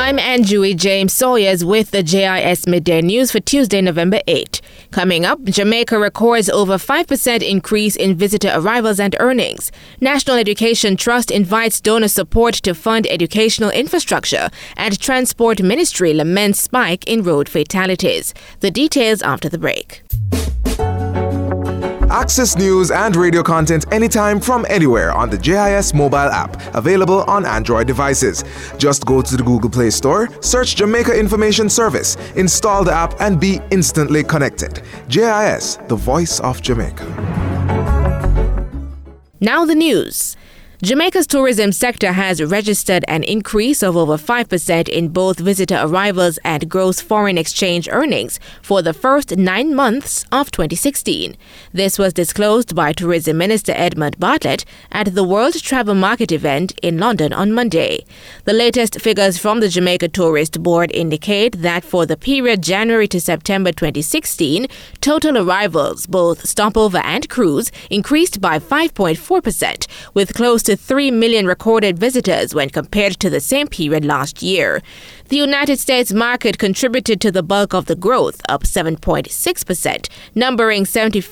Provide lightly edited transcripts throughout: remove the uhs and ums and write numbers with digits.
I'm Anjui James Sawyers with the JIS Midday News for Tuesday, November 8. Coming up, Jamaica records over 5% increase in visitor arrivals and earnings. National Education Trust invites donor support to fund educational infrastructure, and Transport Ministry laments spike in road fatalities. The details after the break. Access news and radio content anytime from anywhere on the JIS mobile app, available on Android devices. Just go to the Google Play Store, search Jamaica Information Service, install the app and be instantly connected. JIS, the voice of Jamaica. Now the news. Jamaica's tourism sector has registered an increase of over 5% in both visitor arrivals and gross foreign exchange earnings for the first 9 months of 2016. This was disclosed by Tourism Minister Edmund Bartlett at the World Travel Market event in London on Monday. The latest figures from the Jamaica Tourist Board indicate that for the period January to September 2016, total arrivals, both stopover and cruise, increased by 5.4%, with close to 3 million recorded visitors when compared to the same period last year. The United States market contributed to the bulk of the growth, up 7.6%, numbering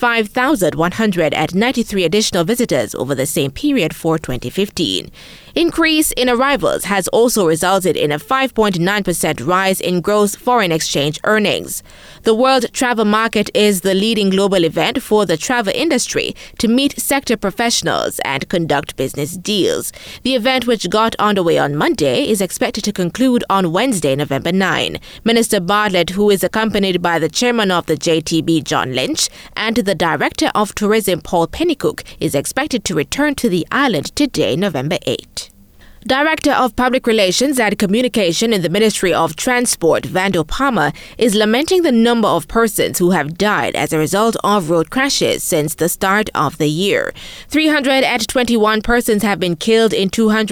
75,193 additional visitors over the same period for 2015. Increase in arrivals has also resulted in a 5.9% rise in gross foreign exchange earnings. The World Travel Market is the leading global event for the travel industry to meet sector professionals and conduct business deals. The event, which got underway on Monday, is expected to conclude on Wednesday, November 9. Minister Bartlett, who is accompanied by the chairman of the JTB, John Lynch, and the director of tourism, Paul Pennycook, is expected to return to the island today, November 8. Director of Public Relations and Communication in the Ministry of Transport, Vando Palmer, is lamenting the number of persons who have died as a result of road crashes since the start of the year. 321 persons have been killed in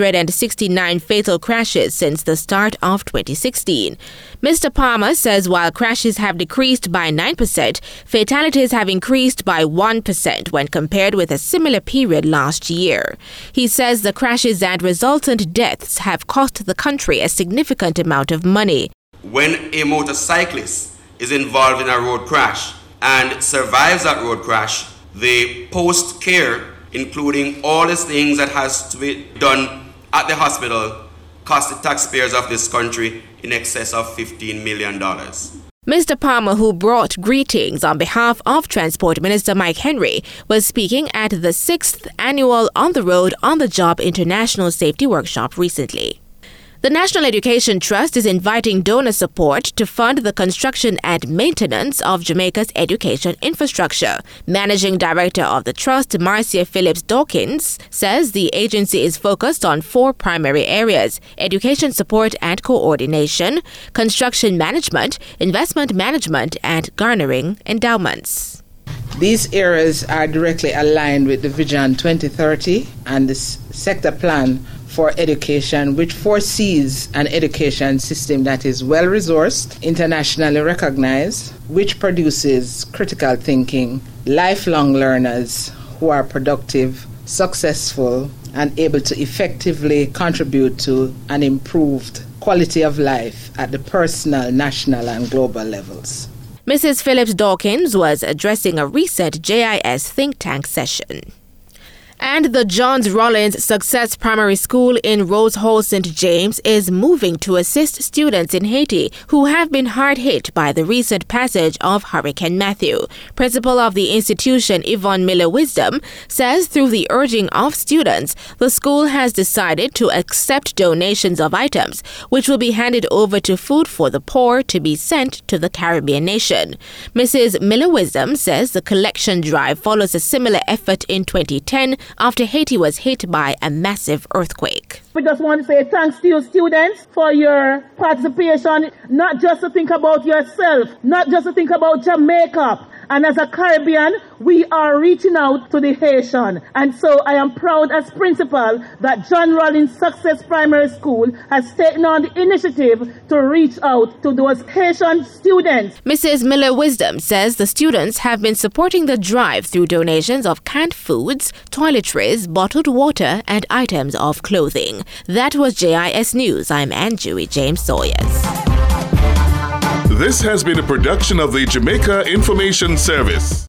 269 fatal crashes since the start of 2016. Mr. Palmer says while crashes have decreased by 9%, fatalities have increased by 1% when compared with a similar period last year. He says the crashes and resultant deaths have cost the country a significant amount of money. When a motorcyclist is involved in a road crash and survives that road crash, the post-care, including all the things that has to be done at the hospital, cost the taxpayers of this country in excess of $15 million. Mr. Palmer, who brought greetings on behalf of Transport Minister Mike Henry, was speaking at the 6th annual On the Road, On the Job International Safety Workshop recently. The National Education Trust is inviting donor support to fund the construction and maintenance of Jamaica's education infrastructure. Managing Director of the Trust, Marcia Phillips Dawkins, says the agency is focused on 4 primary areas: education support and coordination, construction management, investment management, and garnering endowments. These areas are directly aligned with the Vision 2030 and the sector plan for education, which foresees an education system that is well-resourced, internationally recognized, which produces critical thinking, lifelong learners who are productive, successful, and able to effectively contribute to an improved quality of life at the personal, national, and global levels. Mrs. Phillips Dawkins was addressing a recent JIS think tank session. And the Johns Rollins Success Primary School in Rose Hall, St. James is moving to assist students in Haiti who have been hard hit by the recent passage of Hurricane Matthew. Principal of the institution, Yvonne Miller Wisdom, says through the urging of students, the school has decided to accept donations of items, which will be handed over to Food for the Poor to be sent to the Caribbean nation. Mrs. Miller Wisdom says the collection drive follows a similar effort in 2010 after Haiti was hit by a massive earthquake. We just want to say thanks to you students for your participation, not just to think about yourself, not just to think about Jamaica, And as a Caribbean, we are reaching out to the Haitian. And so I am proud as principal that John Rollins Success Primary School has taken on the initiative to reach out to those Haitian students. Mrs. Miller Wisdom says the students have been supporting the drive through donations of canned foods, toiletries, bottled water, and items of clothing. That was JIS News. I'm Anjui James Sawyers. This has been a production of the Jamaica Information Service.